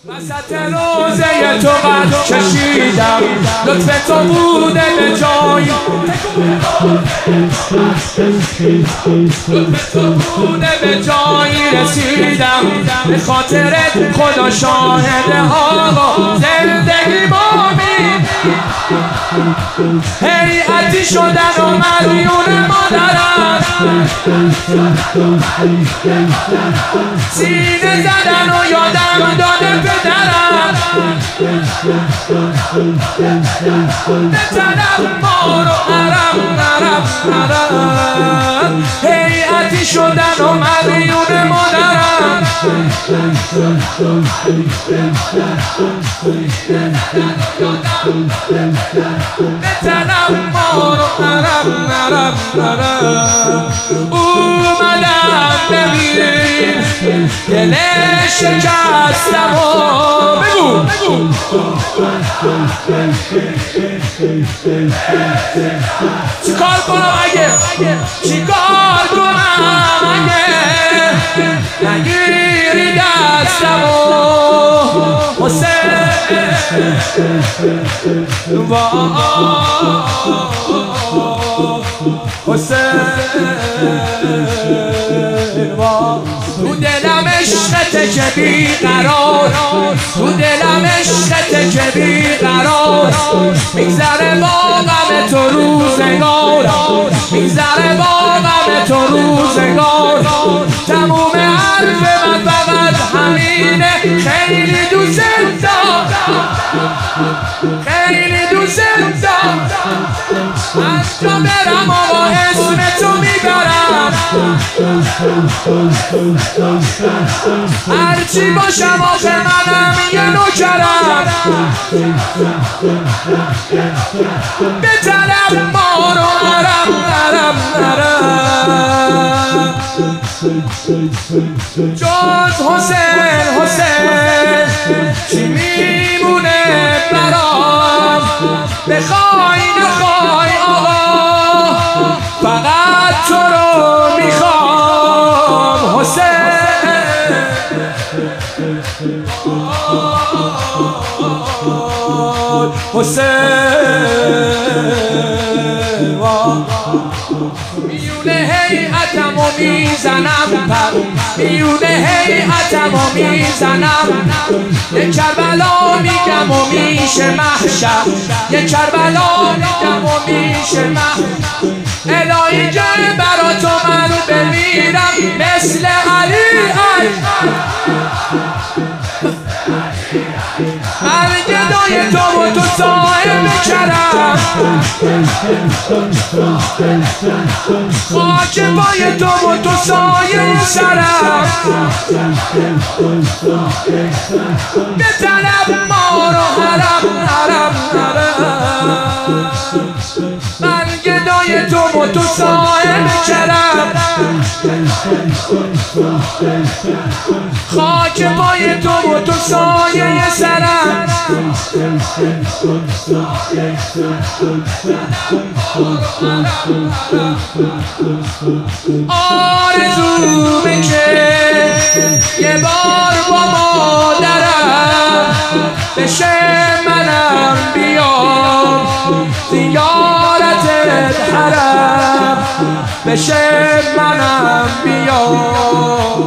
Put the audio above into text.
وسط روزه تو قد کشیدم، لطف تو بوده به جایی، لطف تو بوده به جایی رسیدم، به خاطرت خدا شاهد آقا زندگی مامین هیئتی شدن و مدیون مادرم، سینه زدن و یادم داده پدرم، بزنم ما رو عرب هیئتی شدن و مدیون مادرم، بزنم ما رو عرب اومدم ببین دل شکستم و بگو چیکار کنم چیکار کنم نگیری دستم و حسین تو دلم عشقت که بیقرار، تو دلم عشقت که بیقرار، میگذره با غم تو روزگار، میگذره با غم تو روزگار، تموم حرف من فقط همینه، خیلی دوست دارم، خیلی دوست دارم، از جا برم آقا اسم تو میبرم، هرچی باشم آخه منم یه نوکرم، به طرف ما رو عرب جز حسین چی میمونه برام، بخوای نخوای آقا فقط تو رو میخوام، حسین میونه هیئتم و میزنم پر، میونه هیئتم و میزنم، یه کربلا میگم و میشه محشر، یه کربلا میگم و میشه محشر، الهی جای برا تو من بمیرم مثل علی من گدای تو و تو صاحب کرم، خاک پای تو و تو سایه سرم، به طلب ما رو حرم من گدای تو و تو صاحب کرم، خاک پای تو و تو سایه سرم، آرزومه که یه بار با مادرم بشه منم بیام زیارت حرم، بشه منم بیام